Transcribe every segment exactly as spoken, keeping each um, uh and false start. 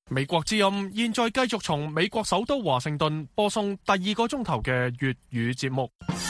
美國之音現在繼續從美國首都華盛頓播送第二個鐘頭嘅粵語節目。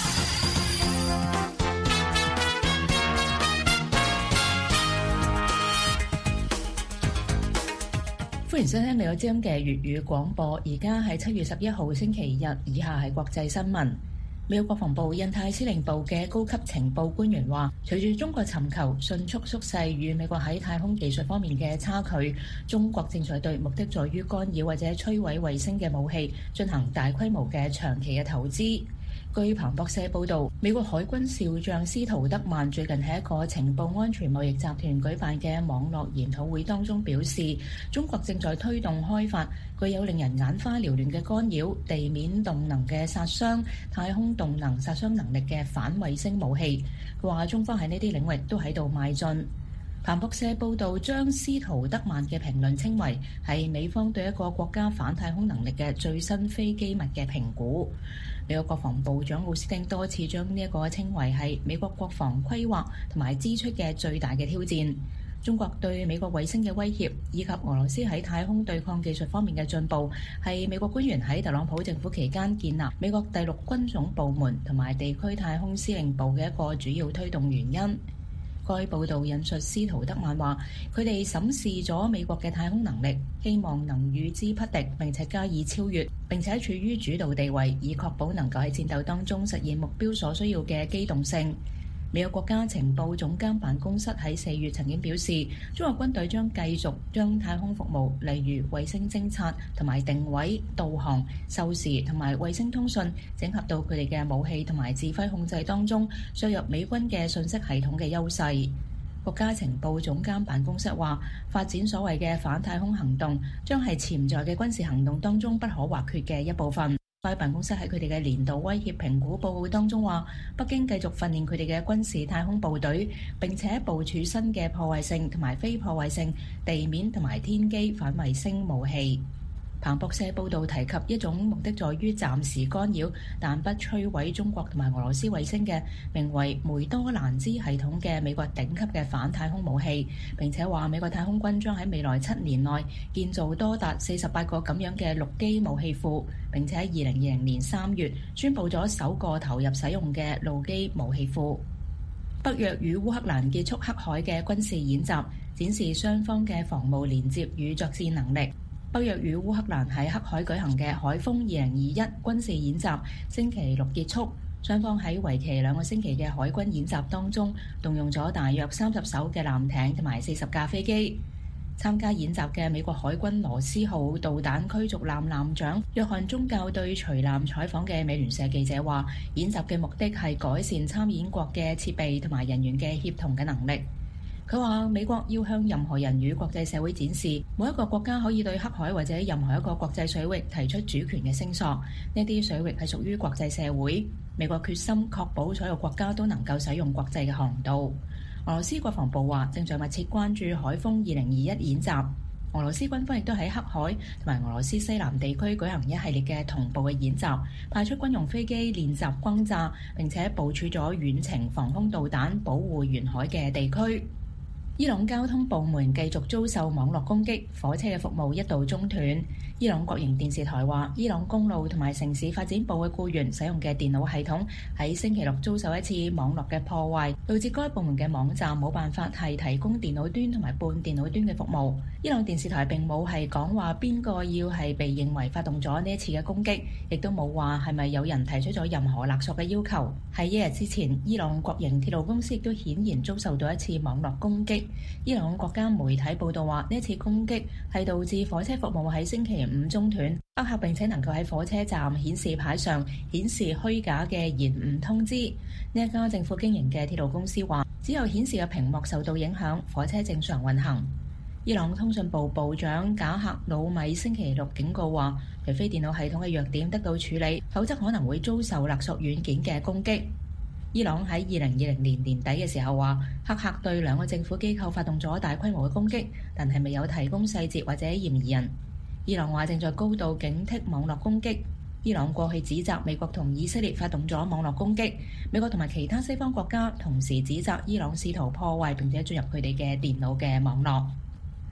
歡迎收聽美國之音嘅粵語廣播。而家係七月十一號星期日，以下係國際新聞。美國國防部印太司令部嘅高級情報官員話，隨住中國尋求迅速縮細與美國喺太空技術方面嘅差距，中國正在對目的在於干擾或者摧毀衛星嘅武器進行大規模嘅長期嘅投資。據彭博社報導，美國海軍少將司徒德曼最近喺一個情報安全貿易集團舉辦嘅網絡研討會當中表示，中國正在推動開發具有令人眼花繚亂嘅干擾、地面動能嘅殺傷、太空動能殺傷能力嘅反衛星武器。佢話中方喺呢啲領域都喺度邁進。彭博社報導將司徒德曼嘅評論稱為係美方對一個國家反太空能力嘅最新非機密嘅評估。美國國防部長奧斯汀多次將呢一個稱為係美國國防規劃同埋支出嘅最大嘅挑戰。中國對美國衛星嘅威脅以及俄羅斯喺太空對抗技術方面嘅進步，係美國官員喺特朗普政府期間建立美國第六軍總部門同埋地區太空司令部嘅一個主要推動原因。該報導引述司徒德曼話，佢哋審視咗美國嘅太空能力，希望能與之匹敵並且加以超越，並且處於主導地位，以確保能夠喺戰鬥當中實現目標所需要嘅機動性。美國國家情報總監辦公室喺四月曾經表示，中國軍隊將繼續將太空服務，例如衛星偵察同埋定位、導航、授時同埋衛星通訊，整合到佢哋嘅武器同埋指揮控制當中，削弱美軍嘅信息系統嘅優勢。國家情報總監辦公室話，發展所謂嘅反太空行動，將係潛在嘅軍事行動當中不可或缺嘅一部分。該辦公室喺佢哋嘅年度威脅評估報告當中話，北京繼續訓練佢哋嘅軍事太空部隊，並且部署新嘅破壞性同埋非破壞性地面同埋天基反衛星武器。彭博社報導提及一種目的在於暫時干擾但不摧毀中國同埋俄羅斯衛星嘅名為梅多蘭茲系統嘅美國頂級嘅反太空武器，並且話美國太空軍將喺未來七年內建造多達四十八個咁樣嘅陸基武器庫，並且喺二零二零年三月宣布咗首個投入使用嘅陸基武器庫。北約與烏克蘭結束黑海嘅軍事演習，展示雙方嘅防務連接與作戰能力。北約與烏克蘭喺黑海舉行嘅海風二零二一軍事演習星期六結束，雙方喺為期兩個星期嘅海軍演習當中，動用咗大約三十艘嘅艦艇同埋四十架飛機。參加演習嘅美國海軍羅斯號導彈驅逐艦艦長約翰宗教對隨艦採訪嘅美聯社記者話，演習嘅目的係改善參演國嘅設備同埋人員嘅協同嘅能力。佢話美國要向任何人與國際社會展示，每一個國家可以對黑海或者任何一個國際水域提出主權嘅聲索，呢啲水域係屬於國際社會。美國決心確保所有國家都能夠使用國際嘅航道。俄羅斯國防部話正在密切關注海風二零二一演習。俄羅斯軍方亦都喺黑海同埋俄羅斯西南地區舉行一系列嘅同步嘅演習，派出軍用飛機練習轟炸，並且部署咗遠程防空導彈保護沿海嘅地區。伊朗交通部門繼續遭受網絡攻擊，火車嘅服務一度中斷。伊朗國營電視台話，伊朗公路同埋城市發展部嘅僱員使用嘅電腦系統喺星期六遭受一次網絡嘅破壞，導致該部門嘅網站冇辦法係提供電腦端同埋半電腦端嘅服務。伊朗電視台並冇係講話邊個要係被認為發動咗呢一次嘅攻擊，亦都冇話係咪有人提出咗任何勒索嘅要求。喺一日之前，伊朗國營鐵路公司亦都顯然遭受到一次網絡攻擊。伊朗國家媒體報道話，呢次攻擊係導致火車服務喺星期五中斷，黑客並且能夠喺火車站顯示牌上顯示虛假嘅延誤通知。呢一家政府經營嘅鐵路公司話，只有顯示嘅屏幕受到影響，火車正常運行。伊朗通訊部部長賈克魯米星期六警告話，除非電腦系統嘅弱點得到處理，否則可能會遭受勒索軟件嘅攻擊。伊朗喺二零二零年年底嘅時候話，黑客對兩個政府機構發動咗大規模嘅攻擊，但係未有提供細節或者嫌疑人。伊朗話正在高度警惕網絡攻擊。伊朗過去指責美國同以色列發動咗網絡攻擊，美國同埋其他西方國家同時指責伊朗試圖破壞並且進入佢哋嘅電腦嘅網絡。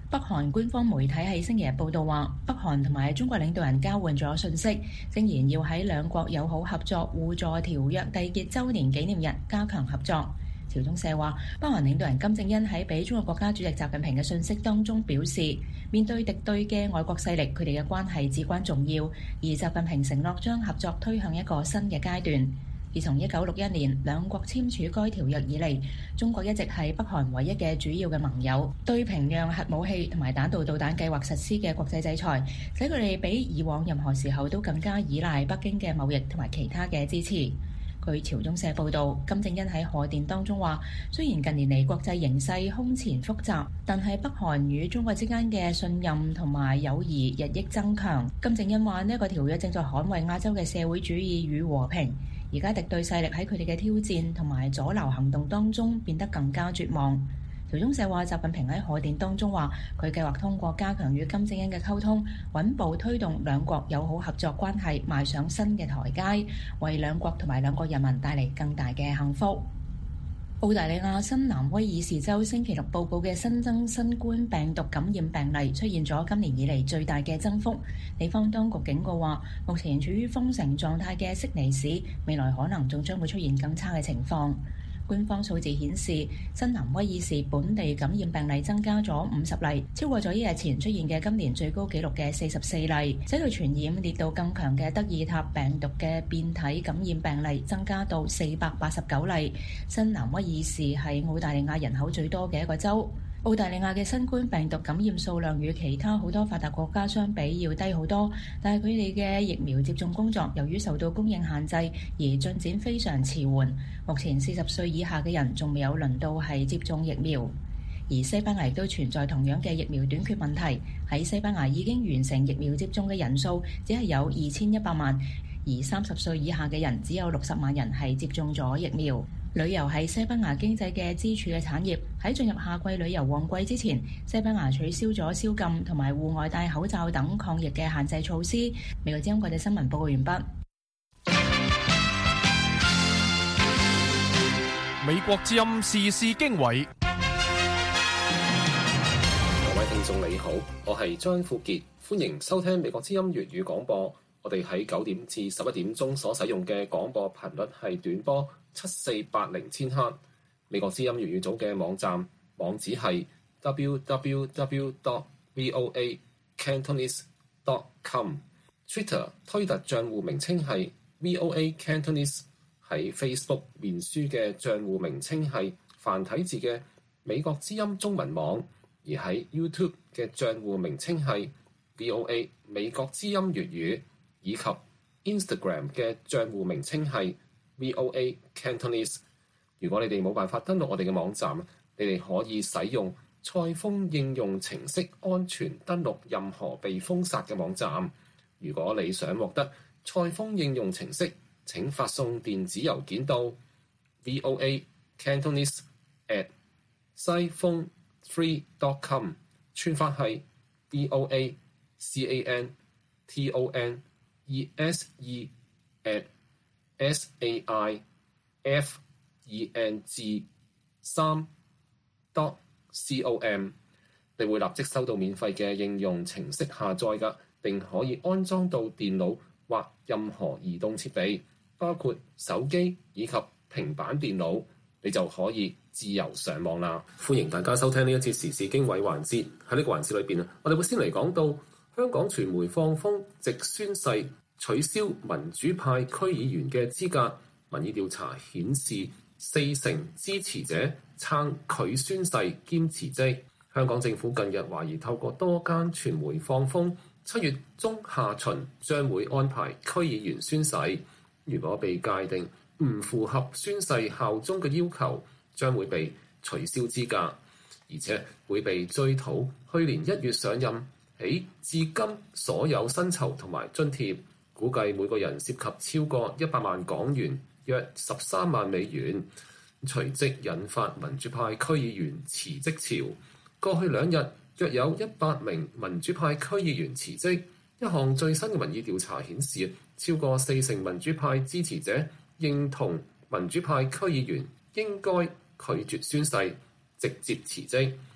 北韓官方媒體喺星期日報道話，北韓同埋中國領導人交換咗信息，聲言要喺兩國友好合作互助條約締結週年紀念日加強合作。朝中社話，北韓領導人金正恩喺俾中國國家主席習近平嘅信息當中表示，面對敵對嘅外國勢力，佢哋嘅關係至關重要，而習近平承諾將合作推向一個新嘅階段。自從一九六一年兩國簽署該條約以嚟，中國一直係北韓唯一嘅主要嘅盟友，對平壤核武器同埋彈道導彈計劃實施嘅國際制裁，使佢哋比以往任何時候都更加依賴北京嘅貿易同埋其他嘅支持。據朝中社報導，金正恩喺賀電當中話，雖然近年嚟國際形勢空前複雜，但係北韓與中國之間嘅信任同埋友誼日益增強。金正恩話，呢一個條約正在捍衛亞洲嘅社會主義與和平。而家敵對勢力喺佢哋嘅挑戰同埋阻撓行動當中變得更加絕望。朝中社話，習近平喺賀電當中話，佢計劃通過加強與金正恩嘅溝通，穩步推動兩國友好合作關係邁上新嘅台階，為兩國同埋兩國人民帶嚟更大嘅幸福。澳大利亞新南威爾士州星期六報告嘅新增新冠病毒感染病例出現咗今年以嚟最大嘅增幅。地方當局警告話，目前處於封城狀態嘅悉尼市，未來可能仲將會出現更差嘅情況。官方數字顯示，新南威爾士本地感染病例增加咗五十例，超過咗一日前出現嘅今年最高紀錄嘅四十四例，使到傳染烈度更強嘅德爾塔病毒嘅變體感染病例增加到四百八十九例。新南威爾士係澳大利亞人口最多嘅一個州。澳大利亞嘅新冠病毒感染數量與其他好多發達國家相比要低好多，但係佢哋嘅疫苗接種工作由於受到供應限制而進展非常遲緩。目前四十歲以下嘅人仲未有輪到係接種疫苗，而西班牙亦都存在同樣嘅疫苗短缺問題。喺西班牙已經完成疫苗接種嘅人數只係有二千一百萬，而三十歲以下嘅人只有六十萬人係接種咗疫苗。旅遊係西班牙經濟嘅支柱嘅產業。喺進入夏季旅遊旺季之前，西班牙取消咗宵禁同埋戶外戴口罩等抗疫嘅限制措施。美國之音國際新聞報告完畢。 美國之音時事經緯， 各位聽眾你好，我係張富傑，歡迎收聽美國之音粵語廣播。我哋喺九點至十一點鐘所使用嘅廣播頻率係短波七四八零千赫。美國之音粵語組嘅網站網址係 double-u double-u double-u dot voa cantonese dot com。Twitter 推特賬戶名稱係 voa cantonese。喺 Facebook 面書嘅賬戶名稱係繁體字嘅美國之音中文網，而喺 YouTube 嘅賬戶名稱係 V O A 美國之音粵語，以及 Instagram 嘅賬戶名稱係 V O A Cantonese。如果你哋冇辦法登錄我哋嘅網站，你哋可以使用賽風應用程式安全登錄任何被封殺嘅網站。如果你想獲得賽風應用程式，請發送電子郵件到 voa cantonese at 西風 three dot com， 串法係 voa cantonese at saifeng三 dot com。 你會立即收到免費嘅應用程式下載㗎，並可以安裝到電腦或任何移動設備，包括手機以及平板電腦，你就可以自由上網啦。歡迎大家收聽呢一節時事經緯環節。喺呢個環節裏邊啊，我哋會先嚟講到香港傳媒放風直宣誓取消民主派區議員嘅資格。民意調查顯示四成支持者撐拒宣誓兼辭職。香港政府近日懷疑透過多間傳媒放風，七月中下旬將會安排區議員宣誓。如果被界定唔符合宣誓效忠嘅要求，將會被取消資格，而且會被追討去年一月上任起至今所有薪酬同埋津貼，估計每個人涉及超過一百萬港元，約十三萬美元。隨即引發民主派區議員辭職潮。過去兩日約有一百名民主派區議員辭職。一項最新嘅民意調查顯示，超過四成民主派支持者認同民主派區議員應該拒絕宣誓，直接辭職。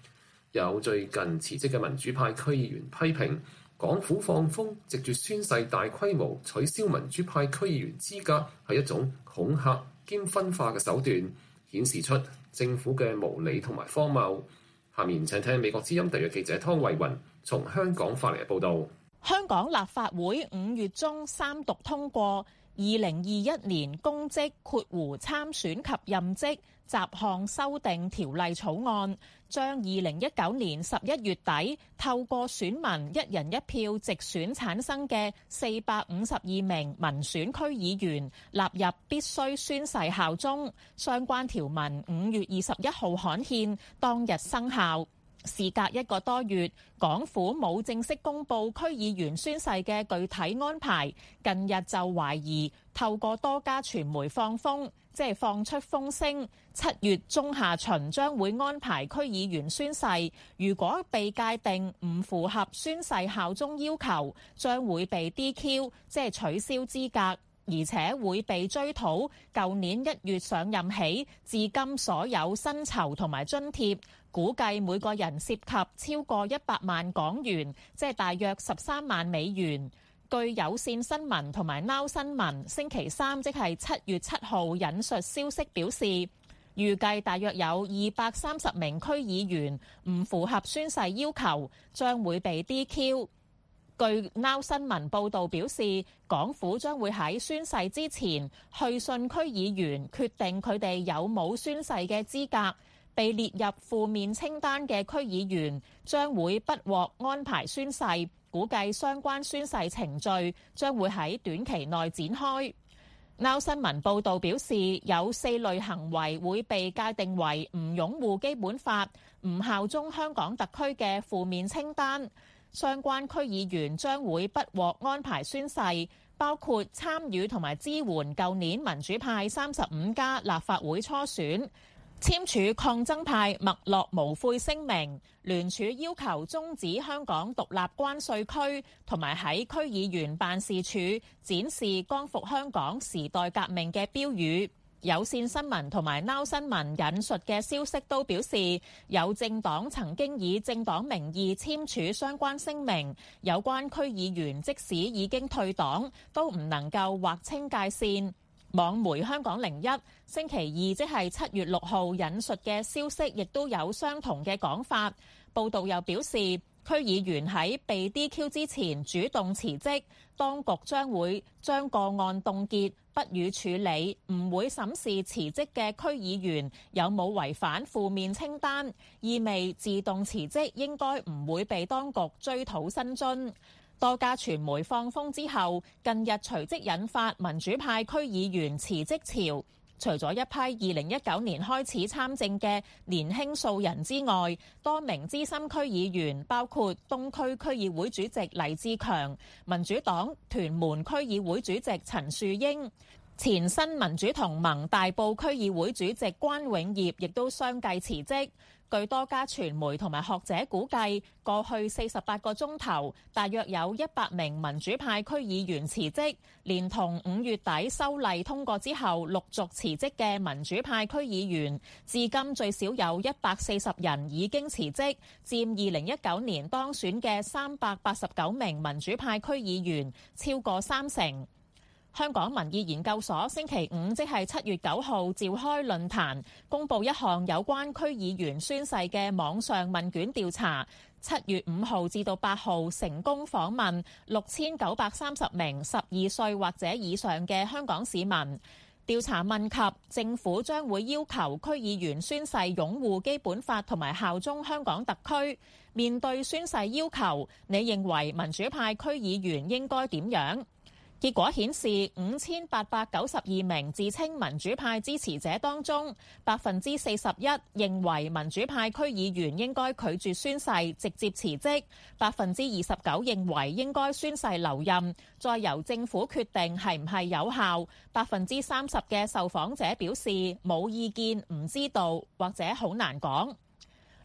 有最近辭職嘅民主派區議員批評港府放風，藉住宣誓大規模取消民主派區議員資格係一種恐嚇兼分化嘅手段，顯示出政府嘅無理同埋荒謬。下面請聽美國之音特約記者湯慧雲從香港發嚟嘅報導。 香港立法會五月中三讀通過二零二一年公職括弧參選及任職雜項修訂條例草案，將二零一九年十一月底透過選民一人一票直選產生嘅四百五十二名民選區議員納入必須宣誓效忠。相關條文五月二十一號刊憲，當日生效。事隔一個多月，港府冇正式公布區議員宣誓嘅具體安排，近日就懷疑透過多家傳媒放風，即係放出風聲，七月中下旬將會安排區議員宣誓，如果被界定唔符合宣誓效忠要求，將會被 D Q， 即係取消資格，而且會被追討舊年一月上任起至今所有薪酬同埋津貼。估計每個人涉及超過一百萬港元，即係大約十三萬美元。據有線新聞同埋 Now 新聞星期三即係七月七號引述消息表示，預計大約有二百三十名區議員唔符合宣誓要求，將會被 D Q。據 Now 新聞報導表示，港府將會喺宣誓之前去信區議員，決定佢哋有冇宣誓嘅資格。被列入負面清單嘅區議員將會不獲安排宣誓，估計相關宣誓程序將會喺短期內展開。Now 新聞報導表示，有四類行為會被界定為唔擁護基本法、唔效忠香港特區嘅負面清單。相關區議員將會不獲安排宣誓，包括參與同埋支援舊年民主派三十五家立法會初選，簽署抗爭派墨落無悔聲明，聯署要求終止香港獨立關稅區，同埋喺區議員辦事處展示光復香港時代革命嘅標語。有線新聞同埋 Now 新聞引述嘅消息都表示，有政黨曾經以政黨名義簽署相關聲明，有關區議員即使已經退黨，都唔能夠劃清界線。網媒香港零一星期二即係七月六號引述嘅消息，亦都有相同嘅講法。報道又表示，區議員喺被 D Q 之前主動辭職，當局將會將個案凍結，不予處理，唔會審視辭職嘅區議員有冇違反負面清單，意味自動辭職應該唔會被當局追討薪津。多家傳媒放風之後，近日隨即引發民主派區議員辭職潮。除咗一批二零一九年開始參政嘅年輕素人之外，多名資深區議員，包括東區區議會主席黎志強、民主黨屯門區議會主席陳樹英、前新民主同盟大埔區議會主席關永業，亦都相繼辭職。據多家傳媒同埋學者估計，過去四十八個鐘頭，大約有一百名民主派區議員辭職，連同五月底修例通過之後陸續辭職嘅民主派區議員，至今最少有一百四十人已經辭職，佔二零一九年當選嘅三百八十九名民主派區議員超過三成。香港民意研究所星期五即係七月九號召開論壇，公布一項有關區議員宣誓嘅網上問卷調查。七月五號至到八號成功訪問六千九百三十名十二歲或者以上嘅香港市民。調查問及政府將會要求區議員宣誓擁護基本法同埋效忠香港特區。面對宣誓要求，你認為民主派區議員應該點樣？結果顯示，五千八百九十二名自稱民主派支持者當中，百分之四十一認為民主派區議員應該拒絕宣誓，直接辭職；百分之二十九認為應該宣誓留任，再由政府決定係唔係有效；百分之三十嘅受訪者表示冇意見、唔知道或者好難講。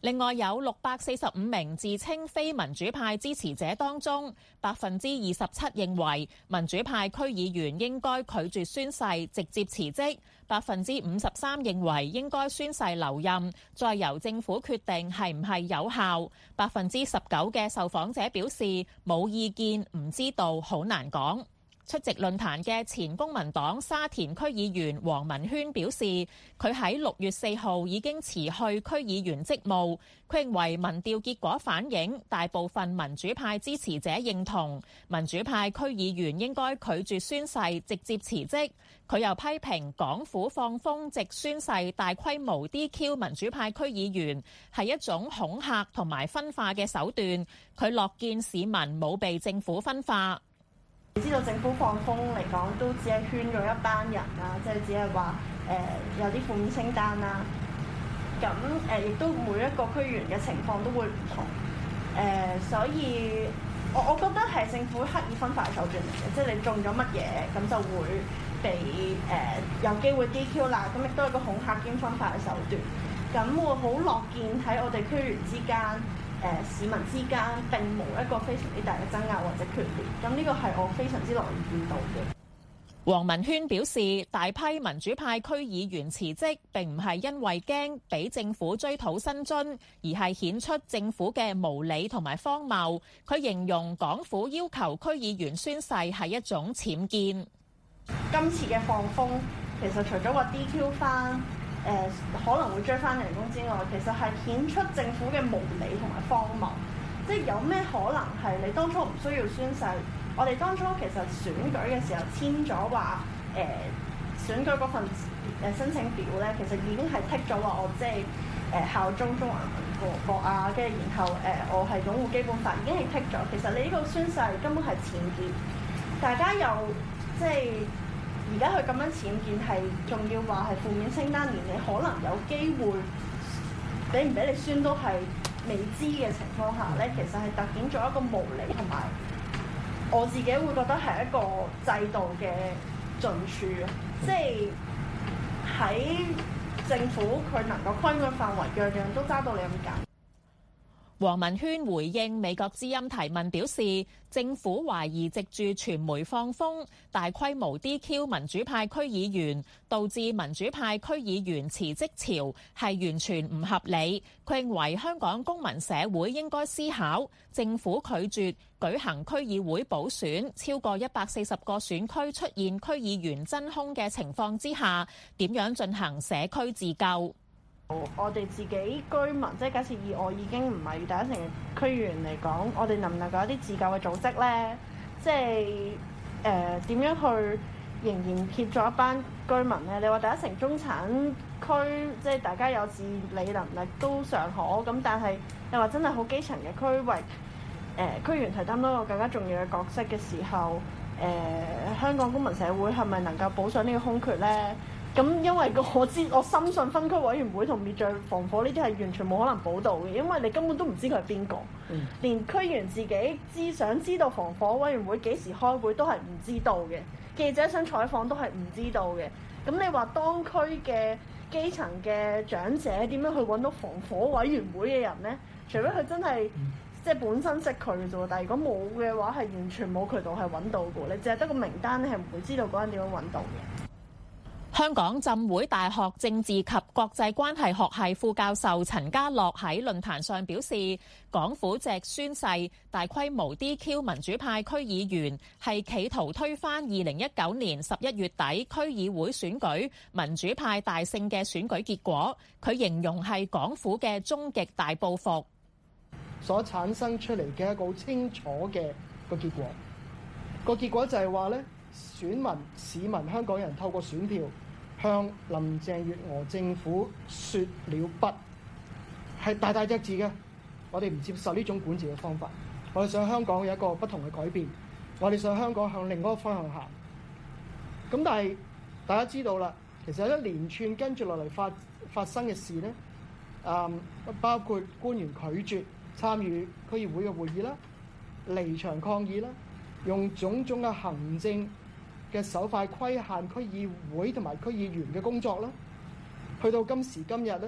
另外有六百四十五名自稱非民主派支持者當中，百分之二十七認為民主派區議員應該拒絕宣誓，直接辭職；百分之五十三認為應該宣誓留任，再由政府決定係唔係有效。百分之十九嘅受訪者表示冇意見，唔知道，好難講。出席論壇嘅前公民黨沙田區議員黃文軒表示，佢喺六月四號已經辭去區議員職務。佢認為民調結果反映大部分民主派支持者認同民主派區議員應該拒絕宣誓，直接辭職。佢又批評港府放風藉宣誓大規模 D Q 民主派區議員係一種恐嚇同埋分化嘅手段。佢樂見市民冇被政府分化。 知道政府放風嚟講，都只係圈咗一班人啦，即係只係話誒有啲負面清單啦。咁誒亦都每一個區議員嘅情況都會唔同。誒、呃，所以我我覺得係政府刻意分化手段嚟嘅，即係你中咗乜嘢，咁就會被誒、呃、有機會 D Q 啦。咁亦都係個恐嚇兼分化嘅手段。咁我好樂見喺我哋區議員之間。誒、呃、市民之間並無一個非常之大嘅爭拗或者決裂，咁呢個係我非常之樂意見到嘅。 黃文軒表示，大批民主派區議員辭職並唔係因為驚俾政府追討薪津，而係顯出政府嘅無理同埋荒謬。佢形容港府要求區議員宣誓係一種僭建。 今次嘅放風其實除咗話 D Q 翻。誒、呃、可能會追翻人工之外，其實係顯出政府嘅無理同埋荒謬。即係有咩可能係你當初唔需要宣誓？我哋當初其實選舉嘅時候簽咗話誒選舉嗰份誒申請表咧，其實已經係剔咗話我即係誒效忠中華民國啊，跟住然後誒、呃、我係擁護基本法，已經係剔咗。其實你呢個宣誓根本係僭建，大家又即係。而家佢咁樣僭建係仲要話係負面清單，連你可能有機會俾唔俾你宣都係未知嘅情況下咧，其實係突顯咗一個無理，同埋我自己會覺得係一個制度嘅盡處。即係喺政府佢能夠規管範圍，樣樣都揸到你咁緊。 黃文軒回應美國之音提問表示，政府懷疑藉住傳媒放風，大規模 D Q 民主派區議員，導致民主派區議員辭職潮，係完全唔合理。佢認為香港公民社會應該思考，政府拒絕舉行區議會補選，超過一百四十個選區出現區議員真空嘅情況之下，點樣進行社區自救？ 我哋自己居民，即係假設以我已經唔係第一城嘅區議員嚟講，我哋能唔能夠有啲自救嘅組織咧？即係誒點樣去仍然協助一班居民咧？你話第一城中產區，即係大家有自理能力都尚可，咁但係又話真係好基層嘅區域，誒、呃、區議員係擔當一個更加重要嘅角色嘅時候，誒、呃、香港公民社會係咪能夠補上呢個空缺咧？咁因為我知我深信分區委員會同滅罪防火呢啲係完全冇可能補到嘅，因為你根本都唔知佢係邊個，嗯、連區議員自己知想知道防火委員會幾時開會都係唔知道嘅，記者想採訪都係唔知道嘅。咁你話當區嘅基層嘅長者點樣去揾到防火委員會嘅人呢？除非佢真係、嗯、即係本身識佢嘅啫，但係如果冇嘅話，係完全冇渠道係揾到嘅。你淨係得個名單，你係唔會知道嗰人點樣揾到嘅。 香港浸會大學政治及國際關係學系副教授陳家樂喺論壇上表示，港府藉宣誓大規模 D Q 民主派區議員，係企圖推翻二零一九年十一月底區議會選舉民主派大勝嘅選舉結果。佢形容係港府嘅終極大報復所產生出嚟嘅一個好清楚嘅個結果。個結果就係話咧，選民、市民、香港人透過選票向林鄭月娥政府說了不，係大大隻字嘅。我哋唔接受呢種管治嘅方法，我哋想香港有一個不同嘅改變，我哋想香港向另一個方向行。咁但係大家知道啦，其實一連串跟住落嚟發發生嘅事呢，嗯，包括官員拒絕參與區議會嘅會議啦，離場抗議啦，用種種嘅行政嘅手法規限區議會同埋區議員嘅工作啦，去到今時今日咧，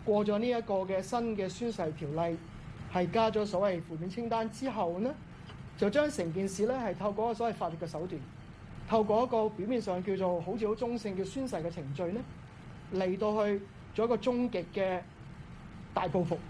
過咗呢一個嘅新嘅宣誓條例，係加咗所謂負面清單之後呢，就將成件事咧係透過所謂法律嘅手段，透過一個表面上叫做好似好中性嘅宣誓嘅程序呢，嚟到去做一個終極嘅大報復。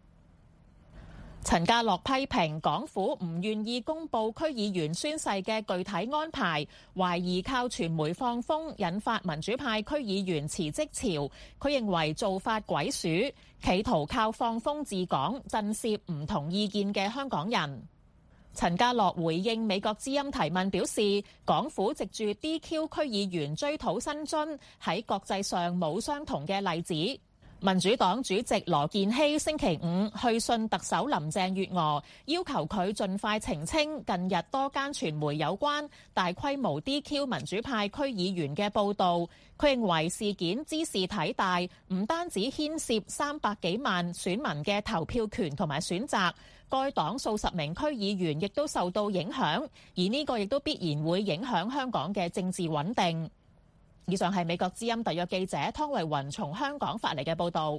陳家洛批評港府唔願意公布區議員宣誓嘅具體安排，懷疑靠傳媒放風引發民主派區議員辭職潮。佢認為做法鬼鼠，企圖靠放風治港，震懾唔同意見嘅香港人。陳家洛回應美國之音提問表示，港府藉住 D Q 區議員追討薪津，喺國際上冇相同嘅例子。民主黨主席羅健熙星期五去信特首林鄭月娥，要求佢盡快澄清近日多間傳媒有關大規模 D Q 民主派區議員嘅報導。佢認為事件茲事體大，唔單止牽涉三百幾萬選民嘅投票權同埋選擇，該黨數十名區議員亦都受到影響，而呢個亦都必然會影響香港嘅政治穩定。以上係美國之音特約記者湯慧雲從香港發嚟嘅報導。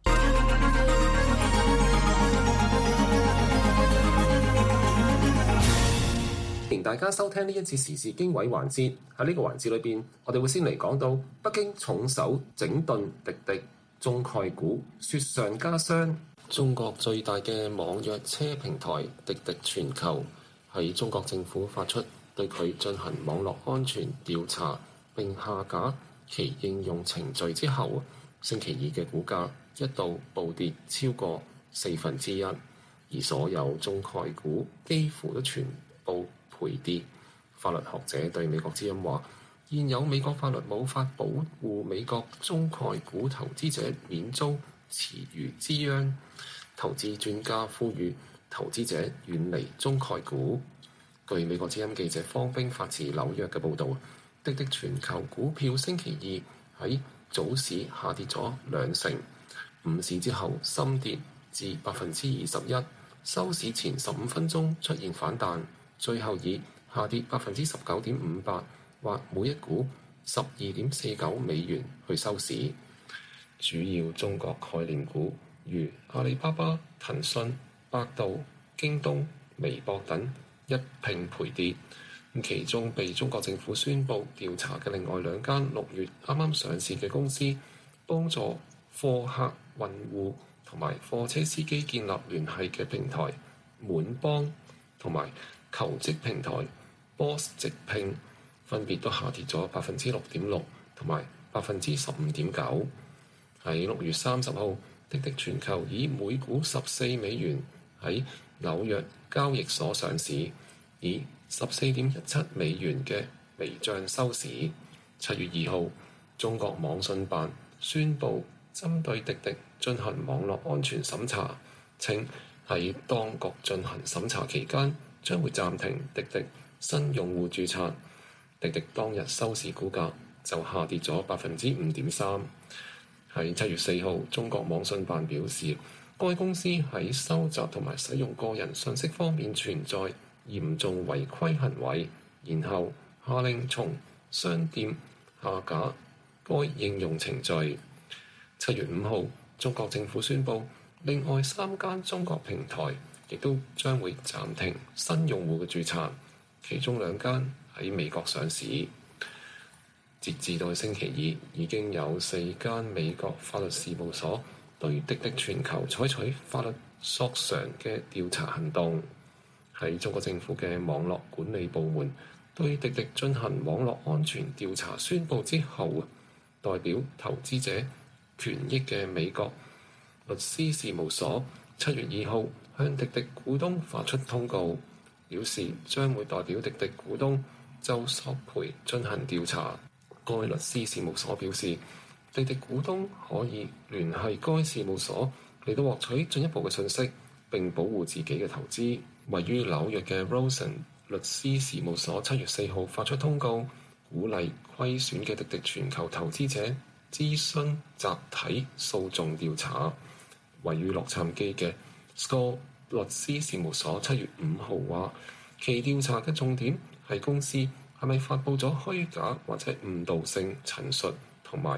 歡迎大家收聽呢一次時事經緯環節。喺呢個環節裏邊，我哋會先嚟講到北京重手整頓滴滴，中概股雪上加霜。中國最大嘅網約車平台滴滴全球喺中國政府發出對佢進行網絡安全調查並下架其應用程序之後，星期二嘅股價一度暴跌超過四分之一，而所有中概股幾乎都全部賠跌。法律學者對美國之音話：現有美國法律無法保護美國中概股投資者免遭池魚之殃。投資專家呼籲投資者遠離中概股。據美國之音記者方冰發自紐約嘅報導，滴滴全球股票星期二喺早市下跌咗兩成，午市之後深跌至百分之二十一，收市前十五分鐘出現反彈，最後以下跌百分之十九點五八，或每一股十二點四九美元去收市。主要中國概念股如阿里巴巴、騰訊、百度、京東、微博等一併賠跌。其中被中國政府宣布調查嘅另外兩間六月啱啱上市嘅公司，幫助貨客運戶同埋貨車司機建立聯繫嘅平台滿幫同埋求職平台 Boss 直聘，分別都下跌咗百分之六點六同埋百分之十五點九。喺六月三十號，滴滴全球以每股十四美元喺紐約交易所上市，以十四點一七美元嘅微漲收市。七月二號，中國網信辦宣布針對滴滴進行網絡安全審查，稱喺當局進行審查期間，將會暫停滴滴新用戶註冊。滴滴當日收市股價就下跌咗百分之五點三。喺七月四號，中國網信辦表示，該公司喺收集同埋使用個人信息方面存在嚴重違規行為，然後下令從商店下架該應用程序。七月五號，中國政府宣布，另外三間中國平台亦都將會暫停新用戶嘅註冊，其中兩間喺美國上市。截至到星期二，已經有四間美國法律事務所對滴滴全球採取法律索償嘅調查行動。喺中國政府嘅網絡管理部門對滴滴進行網絡安全調查宣布之後，代表投資者權益嘅美國律師事務所七月二號向滴滴股東發出通告，表示將會代表滴滴股東就索賠進行調查。該律師事務所表示，滴滴股東可以聯繫該事務所嚟到獲取進一步嘅信息並保護自己嘅投資。位於紐約嘅 Rosen 律師事務所七月四號發出通告，鼓勵虧損嘅滴滴全球投資者諮詢集體訴訟調查。位於洛杉磯嘅 Score 律師事務所七月五號話，其調查嘅重點係公司係咪發布咗虛假或者誤導性陳述同埋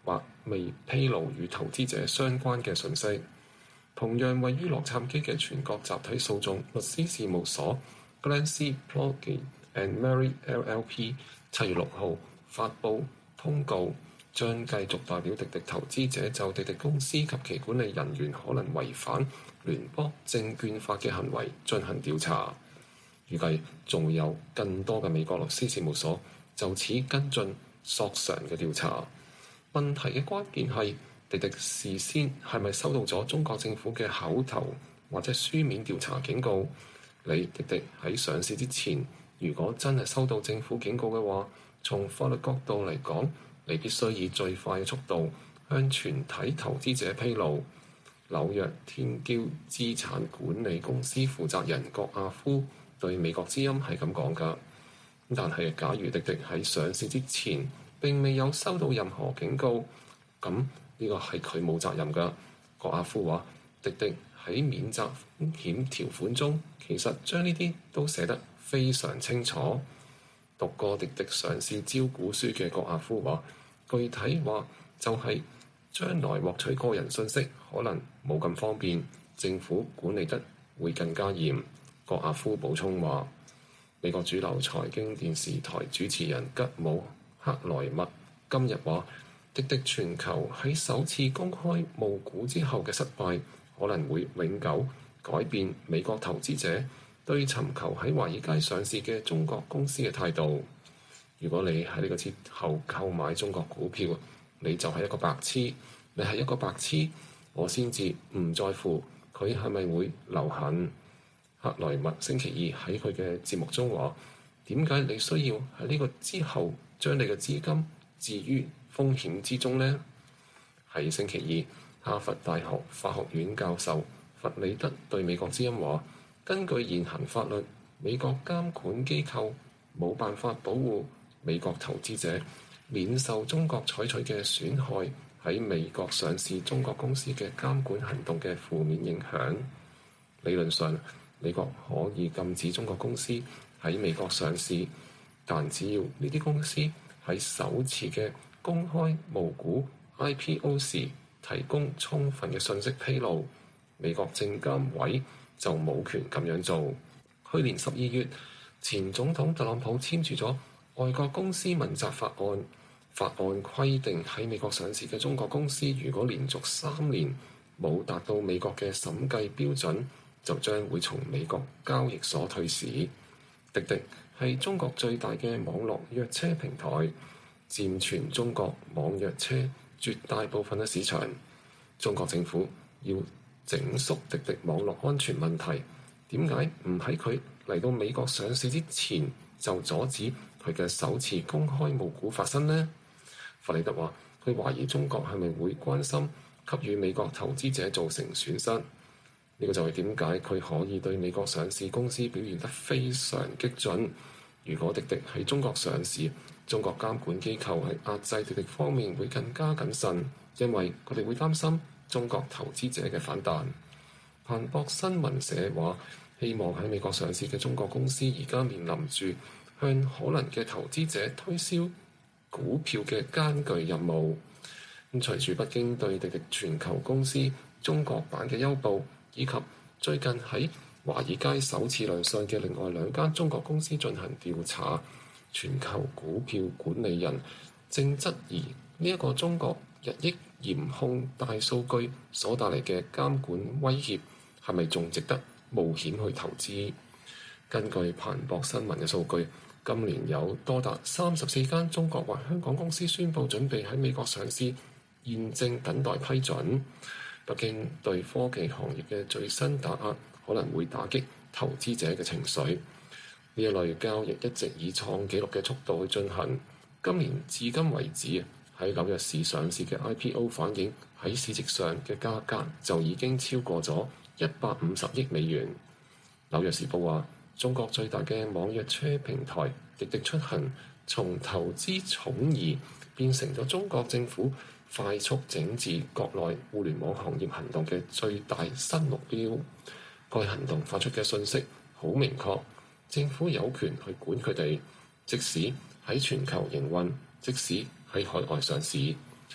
或未披露與投資者相關嘅信息。同樣位於洛杉磯嘅全國集體訴訟律師事務所 Glancy Plotkin and Mary L L P 七月六號發布通告，將繼續代表滴滴投資者就滴滴公司及其管理人員可能違反聯邦證券法嘅行為進行調查。預計仲會有更多嘅美國律師事務所就此跟進索償嘅調查。問題嘅關鍵係滴滴事先係咪收到咗中國政府嘅口頭或者書面調查警告？你滴滴喺上市之前，如果真係收到政府警告嘅話，從法律角度嚟講，你必須以最快嘅速度向全體投資者披露。紐約天驕資產管理公司負責人郭亞夫對美國之音係咁講㗎。但係假如滴滴喺上市之前並未有收到任何警告，咁呢個係佢冇責任㗎。郭亞夫話：滴滴喺免責風險條款中，其實將呢啲都寫得非常清楚。讀過滴滴上市招股書嘅郭亞夫話：具體話就係將來獲取個人信息可能冇咁方便，政府管理得會更加嚴。郭亞夫補充話：美國主流財經電視台主持人吉姆克萊默今日話，滴滴全球喺首次公開募股之後嘅失敗，可能會永久改變美國投資者對尋求喺華爾街上市嘅中國公司嘅態度。如果你喺呢個節後購買中國股票，你就係一個白痴，你係一個白痴，我先至唔在乎佢係咪會流行。克萊默星期二喺佢嘅節目中話：點解你需要喺呢個之後將你嘅資金置於風險之中呢？喺星期二，哈佛大學法學院教授弗里德對美國之音話：根據現行法律，美國監管機構冇辦法保護美國投資者免受中國採取嘅損害喺美國上市中國公司嘅監管行動嘅負面影響。理論上，美國可以禁止中國公司喺美國上市，但只要呢啲公司喺首次嘅公開募股 I P O 時提供充分嘅信息披露，美國證監委就冇權咁樣做。去年十二月，前總統特朗普簽署咗外國公司問責法案，法案規定喺美國上市嘅中國公司，如果連續三年冇達到美國嘅審計標準，就將會從美國交易所退市。滴滴係中國最大嘅網絡約車平台，佔全中國網約車絕大部分嘅市場。中國政府要整肅滴滴網絡安全問題，點解唔喺佢嚟到美國上市之前就阻止佢嘅首次公開募股發生呢？弗里德話：佢懷疑中國係咪會關心給予美國投資者造成損失。呢個就係點解佢可以對美國上市公司表現得非常激進。如果滴滴喺中國上市，中國監管機構喺壓制滴滴方面會更加謹慎，因為佢哋會擔心中國投資者嘅反彈。彭博新聞社話：希望喺美國上市嘅中國公司而家面臨住向可能嘅投資者推銷股票嘅艱巨任務。咁隨住北京對滴滴全球公司中國版嘅優步，以及最近喺華爾街首次亮相嘅另外兩間中國公司進行調查，全球股票管理人正質疑呢一個中國日益嚴控大數據所帶嚟嘅監管威脅係咪仲值得冒險去投資？根據彭博新聞嘅數據，今年有多達三十四間中國或香港公司宣布準備喺美國上市，現正等待批准。北京對科技行業嘅最新打壓可能會打擊投資者嘅情緒。呢一類交易一直以創紀錄嘅速度去進行。今年至今為止，喺紐約市上市嘅 I P O 反映喺市值上嘅價格就已經超過咗一百五十億美元。紐約時報話，中國最大嘅網約車平台滴滴出行從投資寵兒變成咗中國政府快速整治國內互聯網行業行動嘅最大新目標。該行動發出嘅信息好明確，政府有權去管佢哋，即使喺全球營運，即使喺海外上市。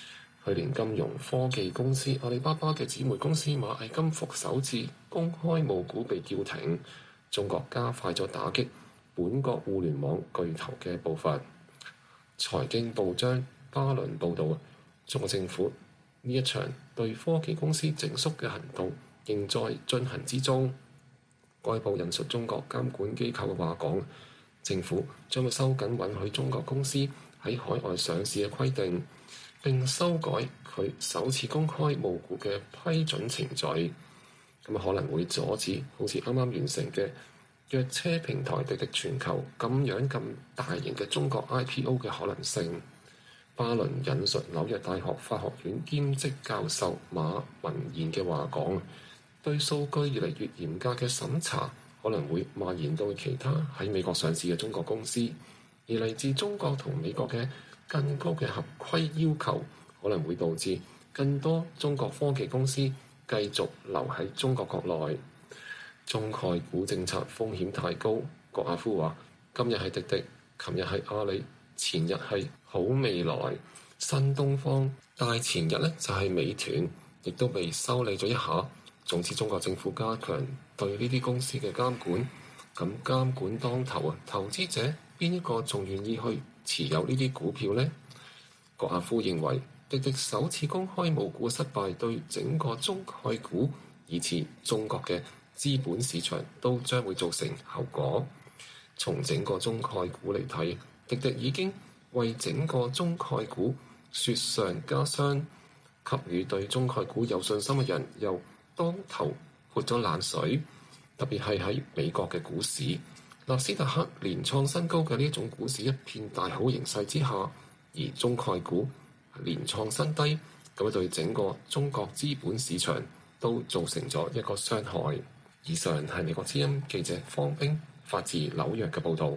去年金融科技公司阿里巴巴嘅姊妹公司螞蟻金服首次公開募股被叫停，中國加快咗打擊本國互聯網巨頭嘅步伐。財經報章巴倫報導，中國政府呢一場對科技公司整肅嘅行動仍在進行之中。該報引述中國監管機構嘅話講，政府將會收緊允許中國公司喺海外上市嘅規定，並修改佢首次公開募股嘅批准程序，咁可能會阻止好似啱啱完成嘅約車平台滴滴全球咁樣咁大型嘅中國 I P O 嘅可能性。巴倫引述紐約大學法學院兼職教授馬文賢嘅話講，對數據越嚟越嚴格嘅審查可能會蔓延到其他喺美國上市嘅中國公司，而嚟自中國同美國嘅更高嘅合規要求可能會導致更多中國科技公司繼續留喺中國國內。中概股政策風險太高，郭亞夫話：今日係滴滴，琴日係阿里，前日係好未來、新東方，大前日呢就係美團，亦都被修理咗一下。總之，中國政府加強對呢啲公司嘅監管，咁監管當頭啊，投資者邊一個仲願意去持有呢啲股票呢？郭亞夫認為，滴滴首次公開募股嘅失敗，對整個中概股以至中國嘅資本市場都將會造成後果。從整個中概股嚟睇，滴滴已經為整個中概股雪上加霜，給予對中概股有信心嘅人又當頭潑咗冷水。特別係喺美國嘅股市，納斯達克連創新高嘅呢一種股市一片大好形勢之下，而中概股連創新低，咁對整個中國資本市場都造成咗一個傷害。以上係美國之音記者方冰發自紐約嘅報導。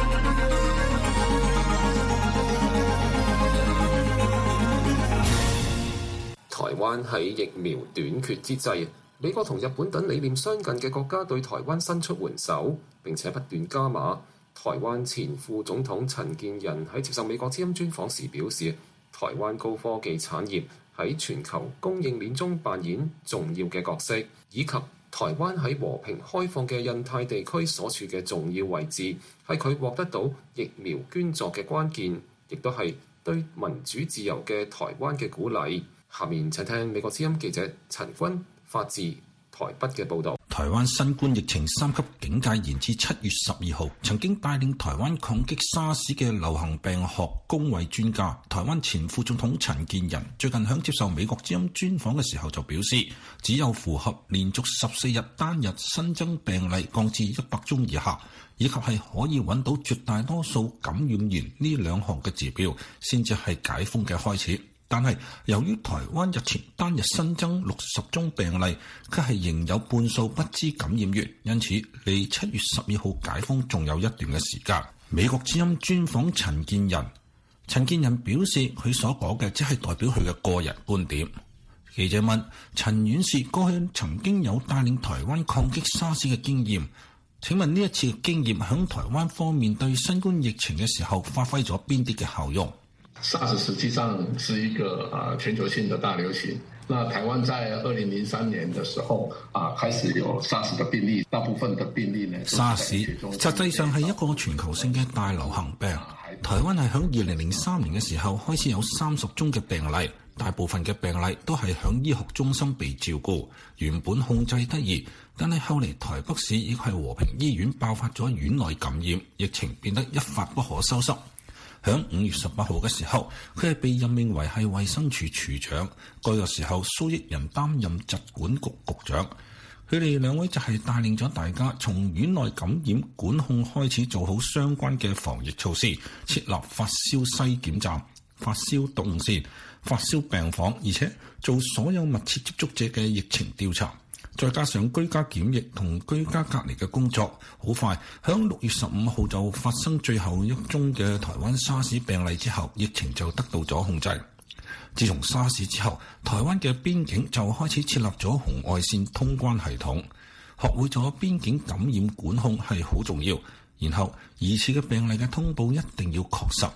台灣喺疫苗短缺之際，美國同日本等理念相近嘅國家對台灣伸出援手，並且不斷加碼。台灣前副總統陳建仁喺接受美國之音專訪時表示，台灣高科技產業喺全球供應鏈中扮演重要嘅角色，以及台灣喺和平開放嘅印太地區所處嘅重要位置，係佢獲得到疫苗捐助嘅關鍵，亦都係對民主自由嘅台灣嘅鼓勵。下面請聽美國之音記者陳君發自台北嘅報導。 台灣新冠疫情三級警戒延至七月十二號，曾經帶領台灣抗擊沙士嘅流行病學公衛專家，台灣前副總統陳建仁最近響接受美國之音專訪嘅時候就表示，只有符合連續十四日單日新增病例降至一百宗以下，以及係可以揾到絕大多數感染源呢兩項嘅指標，先至係解封嘅開始。但係由於台灣日前單日新增六十宗病例，卻係仍有半數不知感染源，因此離七月十二號解封仲有一段嘅時間。美國之音專訪陳建仁，陳建仁表示佢所講嘅只係代表佢嘅個人觀點。記者問陳院士過去曾經有帶領台灣抗擊沙士嘅經驗，請問呢一次嘅經驗響台灣方面對新冠疫情嘅時候發揮咗邊啲嘅效用 ？SARS 實際上是一個啊全球性的大流行。那台灣在二零零三年的時候啊，開始有 SARS 的病例，大部分的病例呢。 SARS 實際上係一個全球性嘅大流行病。台灣係響二零零三年嘅時候開始有三十宗嘅病例，大部分嘅病例都係響醫學中心被照顧，原本控制得宜，但係後嚟台北市亦係和平醫院爆發咗院內感染，疫情變得一發不可收拾。響五月十八號嘅時候，佢係被任命為係衛生署署長。嗰個時候，蘇益仁擔任疾管局局長。佢哋兩位就係帶領咗大家從院內感染管控開始，做好相關嘅防疫措施，設立發燒篩檢站、發燒動線、發燒病房，而且做所有密切接觸者嘅疫情調查。再加上居家檢疫同居家隔離嘅工作，好快響六月十五號就發生最後一宗嘅台灣沙士病例之後，疫情就得到咗控制。自從沙士之後，台灣嘅邊境就開始設立咗紅外線通關系統，學會咗邊境感染管控係好重要。然後疑似嘅病例嘅通報一定要確實，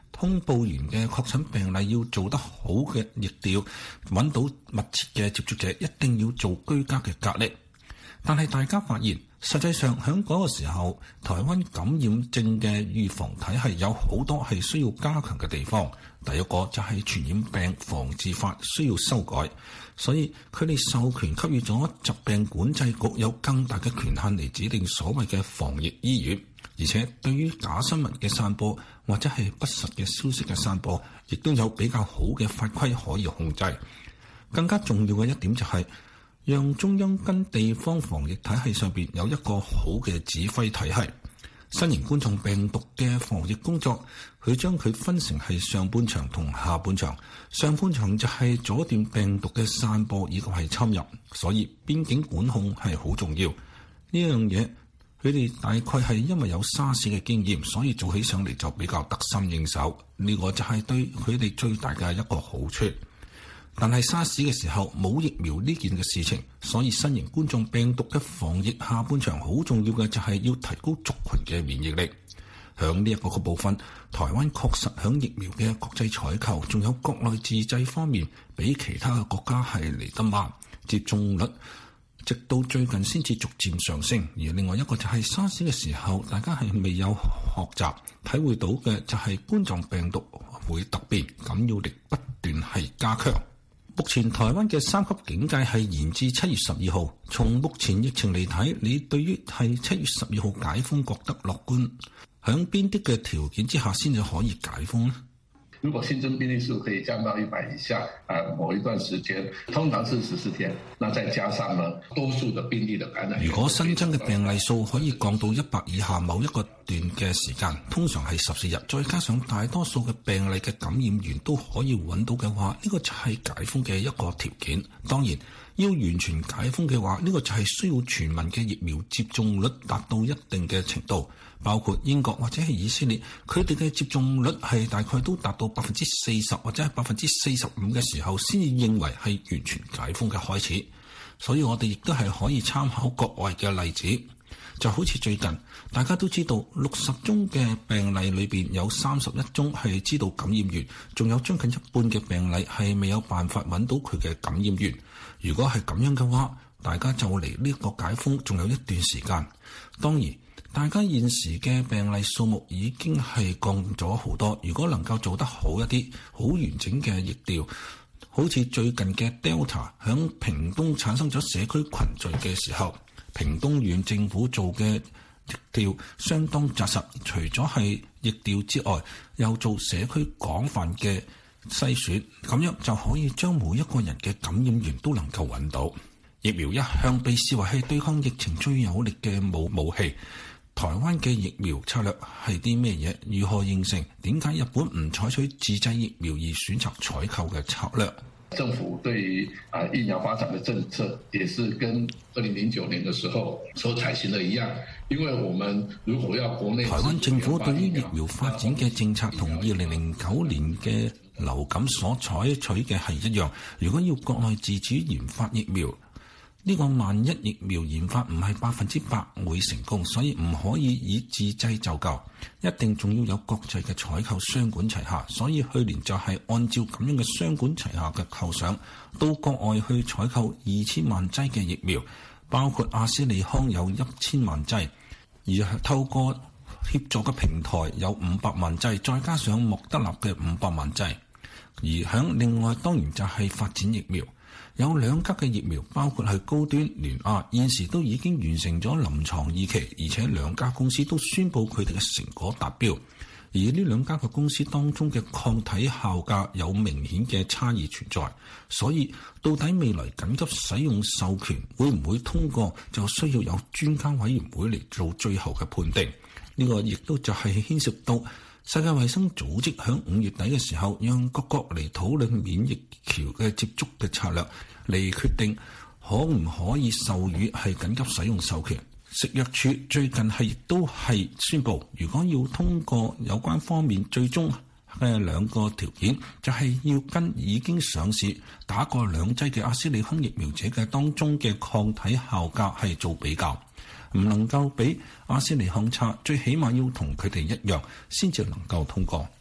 通報完嘅確診病例要做得好嘅疫調，揾到密切嘅接觸者，一定要做居家嘅隔離。但係大家發現，實際上喺嗰個時候，台灣感染症嘅預防體系有好多係需要加強嘅地方。第一個就係傳染病防治法需要修改，所以佢哋授權給予咗疾病管制局有更大嘅權限嚟指定所謂嘅防疫醫院，而且對於假新聞嘅散播或者係不實嘅消息嘅散播，亦都有比較好嘅法規可以控制。更加重要嘅一點就係讓中央跟地方防疫體系上邊有一個好嘅指揮體系。新型冠狀病毒嘅防疫工作，佢將佢分成係上半場同下半場。上半場就係阻斷病毒嘅散播以及係侵入，所以邊境管控係好重要。呢樣嘢佢哋大概係因為有沙士嘅經驗，所以做起上嚟就比較得心應手。呢個就係對佢哋最大嘅一個好處。但係沙士嘅時候冇疫苗呢件嘅事情，所以新型冠狀病毒嘅防疫下半場好重要嘅就係要提高族群嘅免疫力。響呢一個個部分，台灣確實響疫苗嘅國際採購，仲有國內自製方面，比其他嘅國家係嚟得慢，接種率直到最近先至逐漸上升。而另外一個就係沙士嘅時候，大家係未有學習體會到嘅就係冠狀病毒會突變，感染力不斷係加強。目前台灣嘅三級警戒係延至七月十二號。從目前疫情嚟睇，你對於係七月十二號解封覺得樂觀？響邊啲嘅條件之下先至可以解封呢？ 如果新增病例數可以降到一百以下，啊，某一段時間，通常是十四天，那再加上呢，多數的病例的感染。 如果新增嘅病例數可以降到一百以下某一個段嘅時間，通常係十四日，再加上大多數嘅病例嘅感染源都可以揾到嘅話，呢個就係解封嘅一個條件。當然，要完全解封嘅話，呢個就係需要全民嘅疫苗接種率達到一定嘅程度。包括英國或者係以色列，佢哋嘅接種率係大概都達到百分之四十或者係百分之四十五嘅時候，先至認為係完全解封嘅開始。所以我哋亦都係可以參考國外嘅例子，就好似最近大家都知道六十宗嘅病例裏邊有三十一宗係知道感染源，仲有將近一半嘅病例係未有辦法揾到佢嘅感染源。如果係咁樣嘅話，大家就離呢個解封仲有一段時間。當然，大家現時嘅病例數目已經係降咗好多，如果能夠做得好一啲，好完整嘅疫調，好似最近嘅 Delta 響屏東產生咗社區群聚嘅時候，屏東縣政府做嘅疫調相當紮實，除咗係疫調之外，又做社區廣泛嘅篩選，咁樣就可以將每一個人嘅感染源都能夠揾到。疫苗一向被視為係對抗疫情最有力嘅武武器。台灣嘅疫苗策略係啲咩嘢？如何形成？點解日本唔採取自製疫苗而選擇採購嘅策略？ 政府對於啊疫苗發展的政策，也是跟二零零九年的時候所採行的一樣。因為我們如果要國內， 台灣政府對於疫苗發展嘅政策同二零零九年嘅流感所採取嘅係一樣。如果要國內自主研發疫苗，呢個萬一疫苗研發唔係百分之百會成功，所以唔可以以自製就夠，一定仲要有國際嘅採購雙管齊下。所以去年就係按照咁樣嘅雙管齊下嘅構想，到國外去採購二千萬劑嘅疫苗，包括阿斯利康有一千萬劑，而透過協助嘅平台有五百萬劑，再加上莫德納嘅五百萬劑，而響另外當然就係發展疫苗。有兩家嘅疫苗，包括係高端聯亞，現時都已經完成咗臨床二期，而且兩家公司都宣布佢哋嘅成果達標。而呢兩家嘅公司當中嘅抗體效價有明顯嘅差異存在，所以到底未來緊急使用授權會唔會通過，就需要有專家委員會嚟做最後嘅判定。呢個亦都就係牽涉到世界衛生組織響五月底嘅時候，讓各國嚟討論免疫橋嘅接觸嘅策略，嚟決定可唔可以授予係緊急使用授權。食藥署最近係亦都係宣布，如果要通過有關方面最終嘅兩個條件，就係要跟已經上市打過兩劑嘅阿斯利康疫苗者嘅當中嘅抗體效價係做比較。唔能夠比阿斯利康差，最起碼要同佢哋一樣先至能夠通過。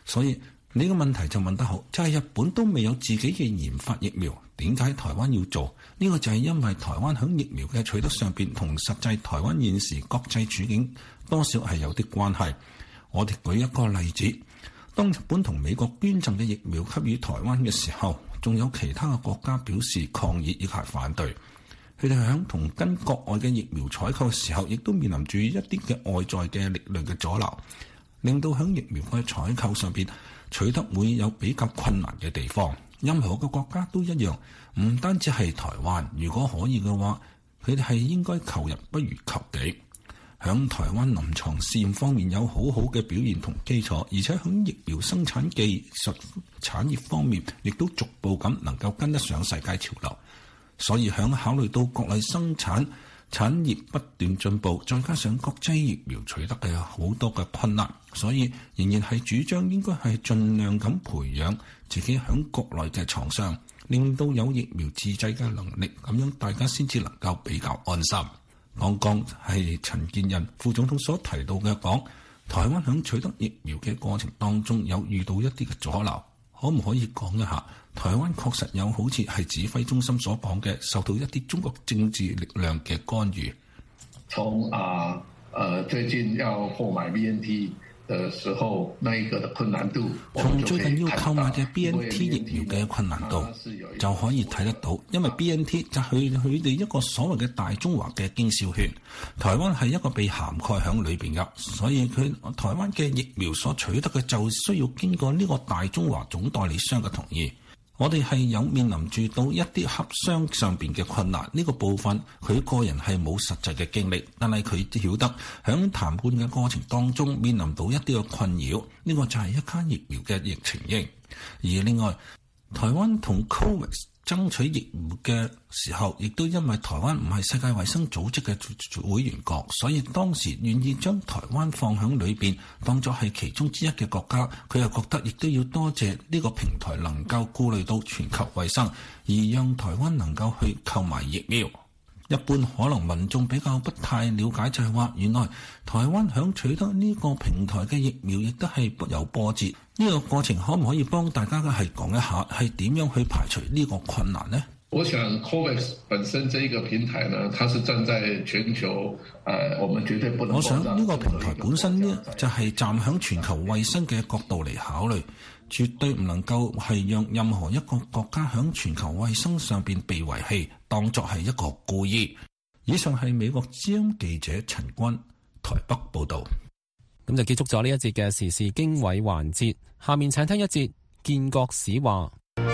所以呢個問題就問得好，就係日本都未有自己嘅研發疫苗，點解台灣要做？呢個就係因為台灣喺疫苗嘅取得上邊同實際台灣現時國際處境多少係有啲關係。我哋舉一個例子，當日本同美國捐贈嘅疫苗給予台灣嘅時候，仲有其他嘅國家表示抗議以及反對。佢哋喺同跟國外嘅疫苗採購嘅時候，亦都面臨住一啲嘅外在嘅力量嘅阻撓，令到喺疫苗嘅採購上邊取得會有比較困難嘅地方。任何個國家都一樣，唔單止係台灣，如果可以嘅話，佢哋係應該求人不如求己。喺台灣臨床試驗方面有好好嘅表現同基礎，而且喺疫苗生產技術產業方面，亦都逐步咁能夠跟得上世界潮流。所以喺考慮到國內生產產業不斷進步，再加上國際疫苗取得嘅好多嘅困難，所以仍然係主張應該係盡量咁培養自己喺國內嘅廠商，令到有疫苗自製嘅能力，咁樣大家先至能夠比較安心。剛剛係陳建仁副總統所提到嘅講，台灣喺取得疫苗嘅過程當中有遇到一啲嘅阻撓，可唔可以講一下？台灣確實有好似係指揮中心所講嘅，受到一啲中國政治力量嘅干預。 從啊，呃，最近要購買 B N T 嘅時候，那一個的困難度， 從最近要購買嘅 B N T 疫苗嘅困難度就可以睇得到，因為 B N T 就係佢哋一個所謂嘅大中華嘅經銷權，台灣係一個被涵蓋喺裏邊㗎，所以佢台灣嘅疫苗所取得嘅就需要經過呢個大中華總代理商嘅同意。我哋係有面臨住到一啲洽商上邊嘅困難，呢個部分佢個人係冇實際嘅經歷，但係佢曉得喺談判嘅過程當中面臨到一啲嘅困擾，呢個就係一間疫苗嘅疫情應。而另外，台灣同 COVAX 爭取疫苗嘅時候，亦都因為台灣唔係世界衛生組織嘅會員國，所以當時願意將台灣放喺裏邊，當作係其中之一嘅國家。佢又覺得亦都要多謝呢個平台能夠顧慮到全球衛生，而讓台灣能夠去購買疫苗。一般可能民眾比較不太了解，就係話原來台灣響取得呢個平台嘅疫苗亦都係不有波折。呢個過程可唔可以幫大家嘅係講一下，係點樣去排除呢個困難呢？ 我想 COVAX 本身這一個平台呢，它是站在全球，誒，我們絕對不能。 我想呢個平台本身呢，就係站響全球衛生嘅角度嚟考慮，絕對唔能夠係讓任何一個國家響全球衛生上邊被遺棄，當作係一個故意。以上係美國之音記者陳君台北報道。 咁就結束咗呢一節嘅時事經緯環節，下面請聽一節建國史話。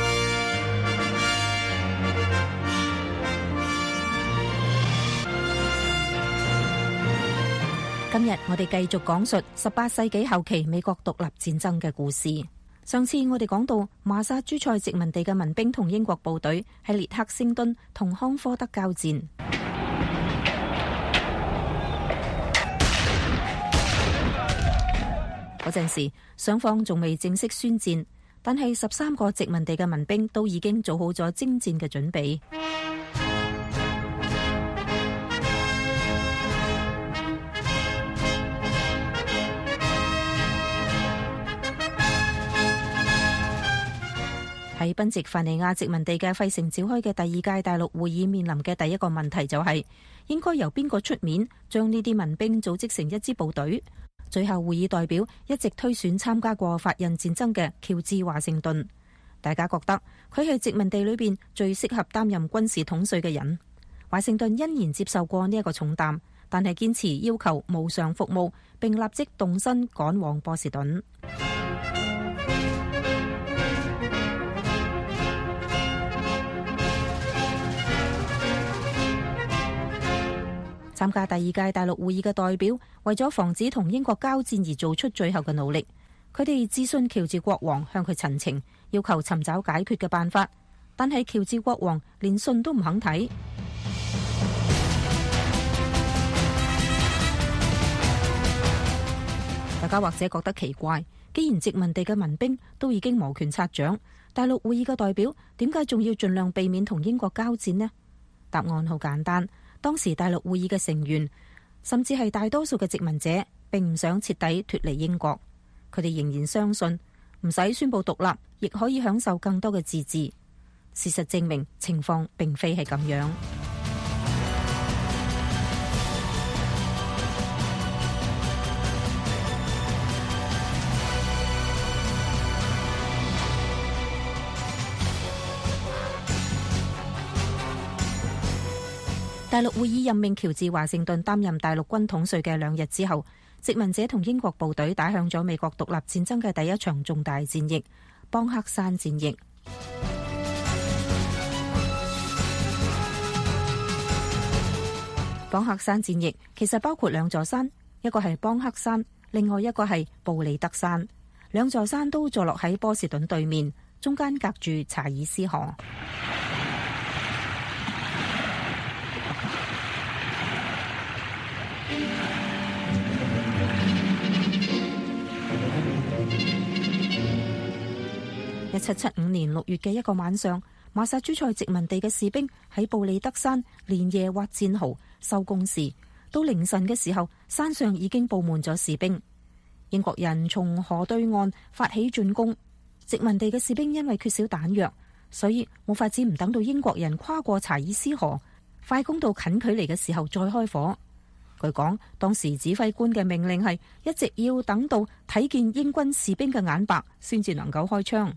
今日我哋繼續講述十八世紀後期美國獨立戰爭嘅故事。上次我哋講到馬薩諸塞殖民地嘅民兵同英國部隊喺列克星敦同康科德交戰。嗰陣時，雙方仲未正式宣戰，但係十三個殖民地嘅民兵都已經做好咗征戰嘅準備。喺賓夕凡尼亞殖民地嘅費城召開嘅第二屆大陸會議面臨嘅第一個問題就係，應該由邊個出面將呢啲民兵組織成一支部隊。最後會議代表一直推選參加過法印戰爭嘅喬治華盛頓，大家覺得佢係殖民地裏邊最適合擔任軍事統帥嘅人。華盛頓欣然接受過呢一個重擔，但係堅持要求無償服務，並立即動身趕往波士頓。參加第二屆大陸會議嘅代表為咗防止同英國交戰而做出最後嘅努力，佢哋諮詢喬治國王，向佢陳情，要求尋找解決嘅辦法。但係喬治國王連信都唔肯睇。大家或者覺得奇怪，既然殖民地嘅民兵都已經摩拳擦掌，大陸會議嘅代表點解仲要盡量避免同英國交戰呢？答案好簡單。當時大陸會議嘅成員，甚至係大多數嘅殖民者，並唔想徹底脫離英國。佢哋仍然相信唔使宣布獨立，亦可以享受更多嘅自治。事實證明，情況並非係咁樣。大陸會議任命喬治華盛頓擔任大陸軍統帥嘅兩日之後，殖民者同英國部隊打響咗美國獨立戰爭嘅第一場重大戰役——邦克山戰役。邦克山戰役其實包括兩座山，一個係邦克山，另外一個係布里德山。兩座山都坐落喺波士頓對面，中間隔住查爾斯河。一七七五年六月嘅一個晚上，馬薩諸塞殖民地嘅士兵喺布里德山連夜挖戰壕收工時，到凌晨嘅時候，山上已經布滿咗士兵。英國人從河對岸發起進攻，殖民地嘅士兵因為缺少彈藥，所以冇法子唔等到英國人跨過查爾斯河，快攻到近距離嘅時候再開火。據講，當時指揮官嘅命令係一直要等到睇見英軍士兵嘅眼白，先至能夠開槍。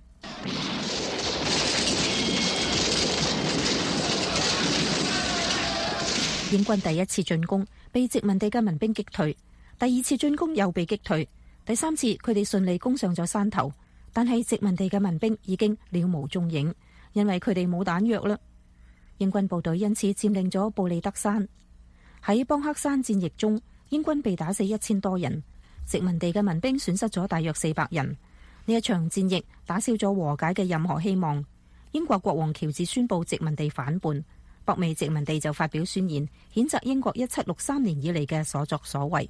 英軍第一次進攻被殖民地嘅民兵擊退，第二次進攻又被擊退，第三次佢哋順利攻上咗山頭，但係殖民地嘅民兵已經了無蹤影，因為佢哋冇彈藥啦。英軍部隊因此佔領咗布里德山。喺邦克山戰役中，英軍被打死一千多人，殖民地嘅民兵損失咗大約四百人。呢一場戰役打消咗和解嘅任何希望。英國國王喬治宣布殖民地反叛，北美殖民地就發表宣言，譴責英國一七六三年以嚟嘅所作所為。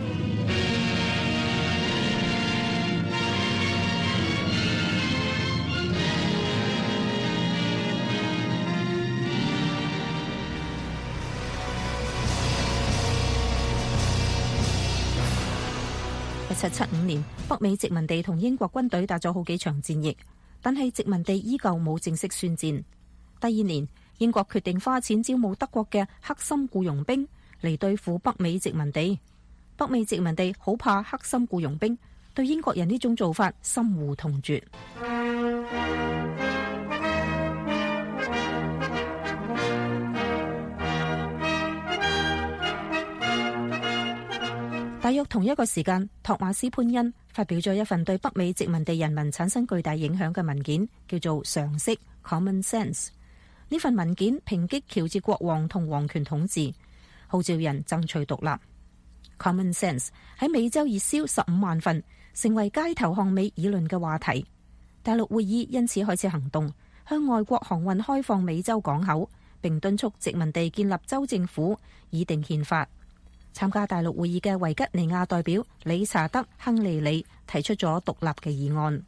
一七七五年，北美殖民地同英國軍隊打咗好幾場戰役，但係殖民地依舊冇正式宣戰。第二年，英國決定花錢招募德國嘅黑心僱傭兵嚟對付北美殖民地。北美殖民地好怕黑心僱傭兵，對英國人呢種做法深惡痛絕。大約同一個時間，托馬斯潘恩發表咗一份對北美殖民地人民產生巨大影響嘅文件，叫做《常識》（Common Sense）。呢份文件抨擊喬治國王同皇權統治，號召人爭取獨立。Common Sense 喺美洲熱銷十五萬份，成為街頭巷尾議論嘅話題。大陸會議因此開始行動，向外國航運開放美洲港口，並敦促殖民地建立州政府，擬定憲法。參加大陸會議嘅維吉尼亞代表理查德·亨利里提出咗獨立嘅議案。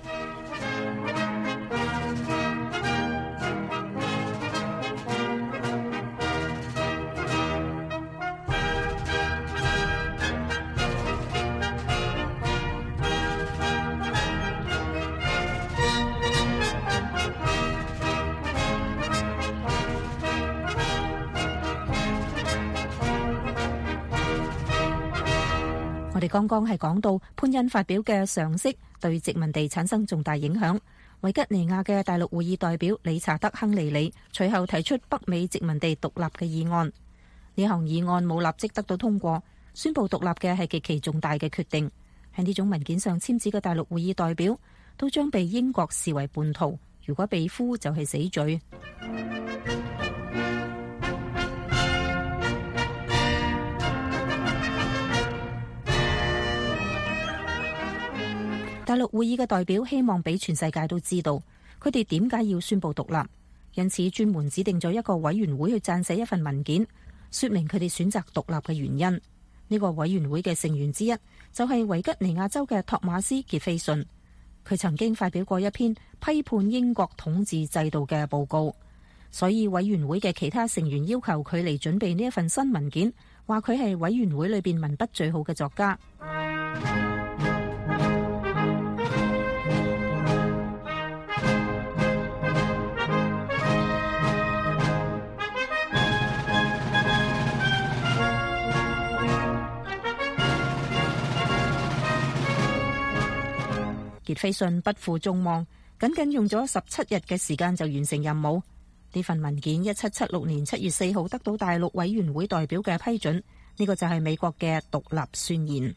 我哋剛剛係講到潘恩發表嘅常識對殖民地產生重大影響。維吉尼亞嘅大陸會議代表理查德·亨利里隨後提出北美殖民地獨立嘅議案。呢項議案冇立即得到通過，宣布獨立嘅係極其重大嘅決定。喺呢種文件上簽字嘅大陸會議代表都將被英國視為叛徒，如果被俘就係死罪。大陸會議嘅代表希望俾全世界都知道佢哋點解要宣布獨立，因此專門指定咗一個委員會去撰寫一份文件，說明佢哋選擇獨立嘅原因。呢個委員會嘅成員之一就係維吉尼亞州嘅托馬斯傑斐遜，佢曾經發表過一篇批判英國統治制度嘅報告，所以委員會嘅其他成員要求佢嚟準備呢一份新文件，話佢係委員會裏邊文筆最好嘅作家。 傑斐遜不負眾望，僅僅用咗十七日嘅時間就完成任務。呢份文件一七七六年七月四號得到大陸委員會代表嘅批准，呢、這個就係美國嘅獨立宣言。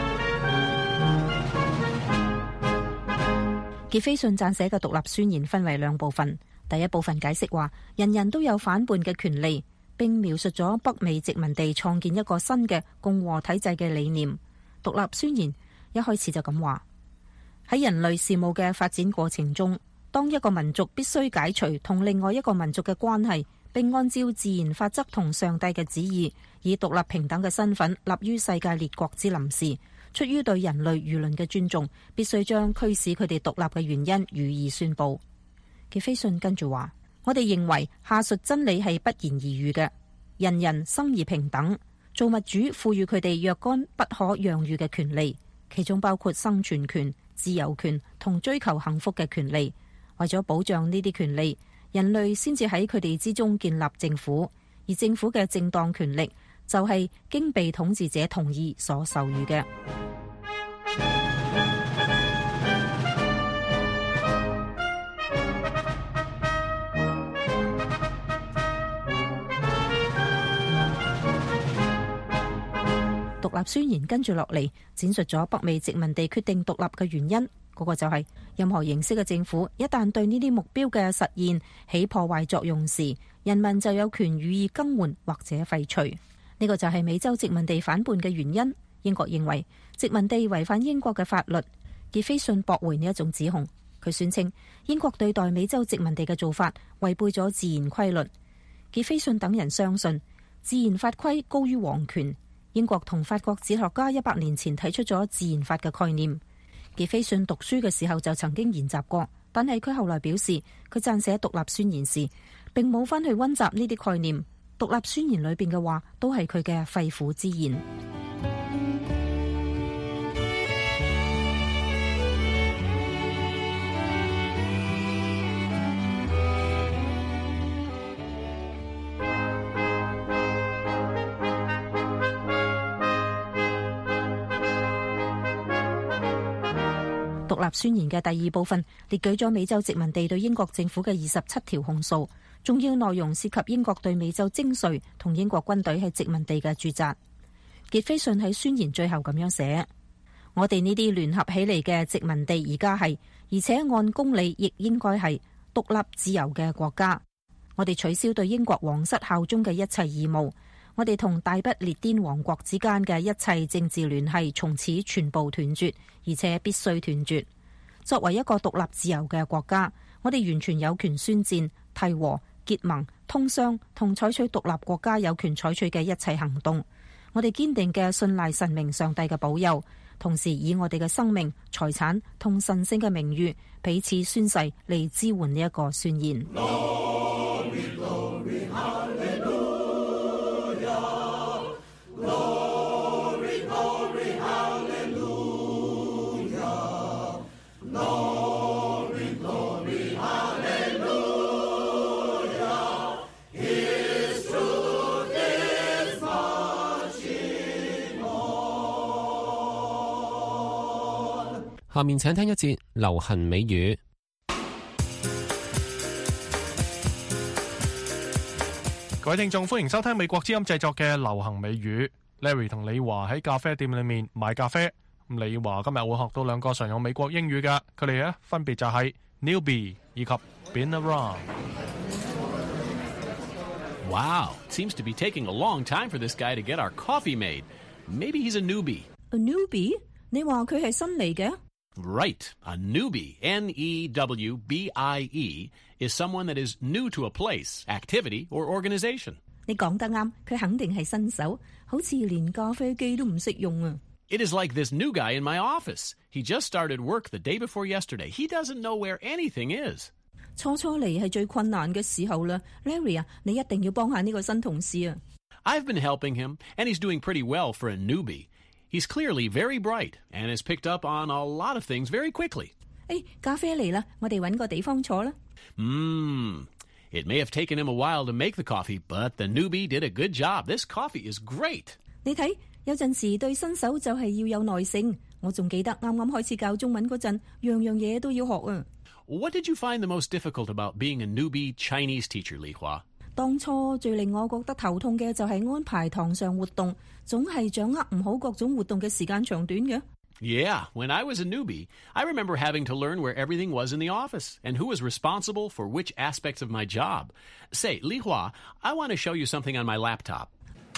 傑斐遜撰寫嘅獨立宣言分為兩部分，第一部分解釋話人人都有反叛嘅權利，並描述咗北美殖民地創建一個新嘅共和體制嘅理念。獨立宣言一開始就咁話：喺人類事務嘅發展過程中，當一個民族必須解除同另外一個民族嘅關係，並按照自然法則同上帝嘅旨意，以獨立平等嘅身份立於世界列國之臨時，出於對人類輿論嘅尊重，必須將驅使佢哋獨立嘅原因予以宣佈。傑斐遜跟住話：我哋認為下述真理係不言而喻嘅，人人生而平等，造物主賦予佢哋若干不可讓與嘅權利，其中包括生存權、自由權同追求幸福嘅權利。為咗保障呢啲權利，人類先至喺佢哋之中建立政府，而政府嘅正當權力就係經被統治者同意所授予嘅。獨立宣言跟住落嚟，展述咗北美殖民地決定獨立嘅原因。嗰個就係任何形式嘅政府一旦對呢啲目標嘅實現起破壞作用時，人民就有權予以更換或者廢除。呢個就係美洲殖民地反叛嘅原因。英國認為殖民地違反英國嘅法律。傑斐遜駁回呢一種指控，佢宣稱英國對待美洲殖民地嘅做法違背咗自然規律。傑斐遜等人相信自然法規高於皇權。英國同法國哲學家一百年前提出咗自然法嘅概念。傑斐遜讀書嘅時候就曾經研習過，但係佢後來表示，佢撰寫獨立宣言時，並冇返去溫習呢啲概念。獨立宣言裏邊嘅話，都係佢嘅肺腑之言。獨立宣言嘅第二部分列舉咗美洲殖民地對英國政府嘅二十七條控訴，重要內容涉及英國對美洲徵稅同英國軍隊喺殖民地嘅駐紮。傑斐遜喺宣言最後咁樣寫：我哋呢啲聯合起嚟嘅殖民地而家係，而且按公理亦應該係獨立自由嘅國家。我哋取消對英國皇室效忠嘅一切義務，我哋同大不列顛王國之間嘅一切政治聯繫從此全部斷絕，而且必須斷絕。作為一個獨立自由嘅國家，我哋完全有權宣戰、締和、結盟、通商同採取獨立國家有權採取嘅一切行動。我哋堅定嘅信賴神明上帝嘅保佑，同時以我哋嘅生命、財產同神聖嘅名譽彼此宣誓嚟支援呢一個宣言。Glory, glory, hallelujah, glory, glory, hallelujah, glory, glory, hallelujah, His truth is marching on。 下面請聽一節流行美語。 各位聽眾，歡迎收聽美國之音製作嘅流行美語。Larry 同李華喺咖啡店裏面買咖啡。李華今日會學到兩個常用美國英語嘅，佢哋咧分別就係 newbie 以及 been around。 Wow, seems to be taking a long time for this guy to get our coffee made. Maybe he's a newbie. A newbie? 你話佢係新嚟嘅？ Right, a newbie, N E W B I E, is someone that is new to a place, activity, or organization. 你講得啱，佢肯定係新手，好似連咖啡機都唔識用啊。 It is like this new guy in my office. He just started work the day before yesterday. He doesn't know where anything is. 初初嚟係最困難嘅時候啦 ，Larry 啊，你一定要幫下呢個新同事啊。 I've been helping him, and he's doing pretty well for a newbie. He's clearly very bright and has picked up on a lot of things very quickly. 誒，咖啡嚟啦，我哋搵個地方坐啦。 Mmm. It may have taken him a while to make the coffee, but the newbie did a good job. This coffee is great. 你睇，有陣時對新手就係要有耐性。 我仲記得啱啱開始教中文嗰陣，樣樣嘢都要學啊。 What did you find the most difficult about being a newbie Chinese teacher, Li Hua? 當初最令我覺得頭痛嘅就係安排堂上活動，總係掌握唔好各種活動嘅時間長短嘅。 Yeah, when I was a newbie, I remember having to learn where everything was in the office and who was responsible for which aspects of my job. Say, Li Hua, I want to show you something on my laptop.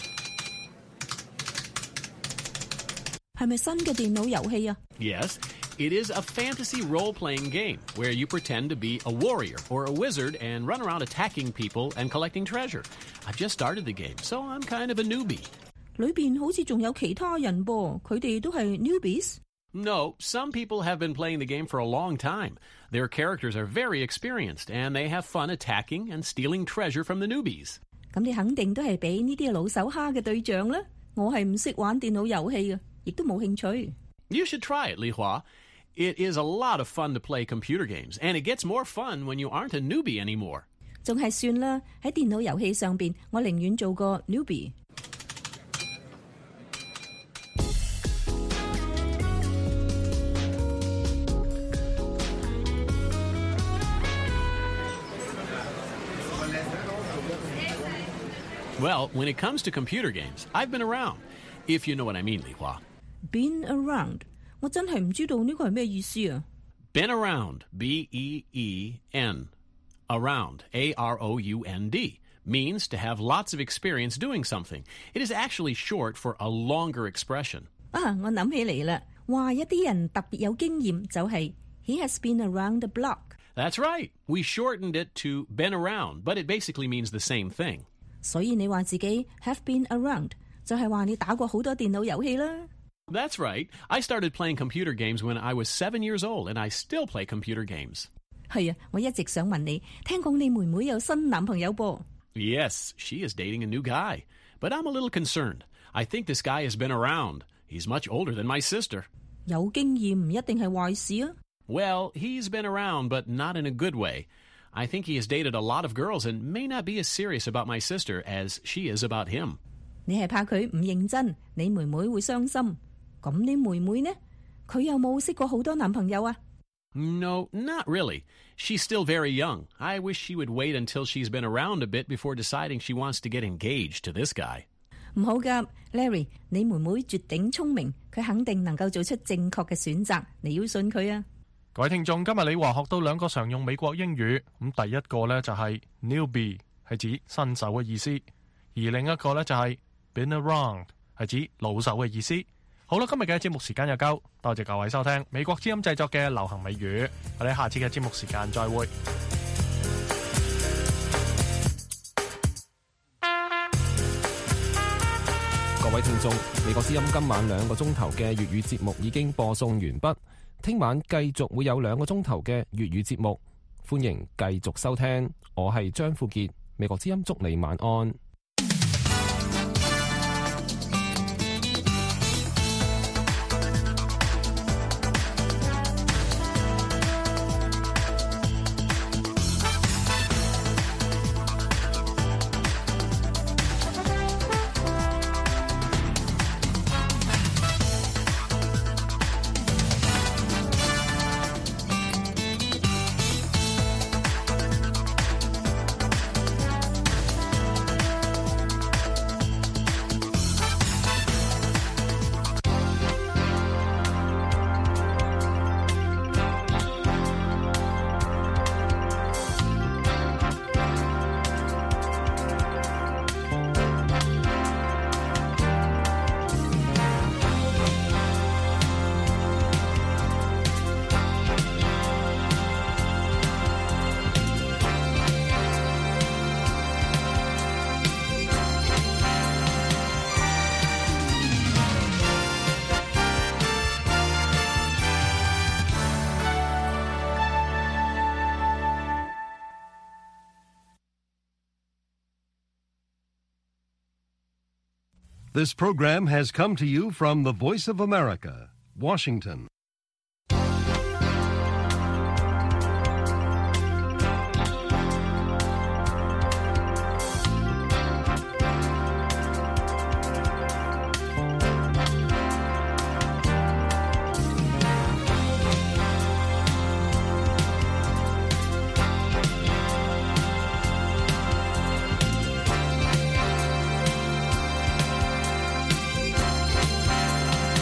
係咪新嘅電腦遊戲啊？ Yes, it is a fantasy role-playing game where you pretend to be a warrior or a wizard and run around attacking people and collecting treasure. I've just started the game, so I'm kind of a newbie. 裏邊好似仲有其他人噃，佢哋都係 newbies？ No, some people have been playing the game for a long time. Their characters are very experienced, and they have fun attacking and stealing treasure from the newbies. 咁你肯定都係俾呢啲老手蝦嘅對象啦。我係唔識玩電腦遊戲嘅，亦都冇興趣。 You should try it, Li Hua. It is a lot of fun to play computer games, and it gets more fun when you aren't a newbie anymore. 仲係算啦，喺電腦遊戲上邊，我寧願做個 newbie。 Well, when it comes to computer games, I've been around, if you know what I mean, Li Hua. Been around， 我真係唔知道呢個係咩意思啊。 Been around, B E E N, around, A R O U N D, means to have lots of experience doing something. It is actually short for a longer expression. 啊，我諗起嚟啦，話一啲人特別有經驗就係 He has been around the block. That's right. We shortened it to been around, but it basically means the same thing. 所以你話自己 have been around， 就係話你打過好多電腦遊戲啦。 That's right. I started playing computer games when I was seven years old, and I still play computer games. 係啊，我一直想問你，聽講你妹妹有新男朋友噃。 Yes, she is dating a new guy. But I'm a little concerned. I think this guy has been around. He's much older than my sister. 有經驗唔一定係壞事啊。 Well, he's been around, but not in a good way. I think he has dated a lot of girls and may not be as serious about my sister as she is about him. 你係怕佢唔認真，你妹妹會傷心。咁你妹妹呢？佢有冇識過好多男朋友啊？ No, not really. She's still very young. I wish she would wait until she's been around a bit before deciding she wants to get engaged to this guy. 唔好㗎 ，Larry， 你妹妹絕頂聰明，佢肯定能夠做出正確嘅選擇，你要信佢啊！ 各位聽眾，今日李華學到兩個常用美國英語，咁第一個呢就係 newbie， 係指新手嘅意思，而另一個呢就係 been around， 係指老手嘅意思。好啦，今日嘅節目時間又夠，多謝各位收聽美國之音製作嘅流行美語，我哋下次嘅節目時間再會。 各位聽眾，美國之音今晚兩個鐘頭嘅粵語節目已經播送完畢，聽晚繼續會有兩個鐘頭嘅粵語節目，歡迎繼續收聽。我係張富傑，美國之音祝你晚安。 This program has come to you from the Voice of America, Washington.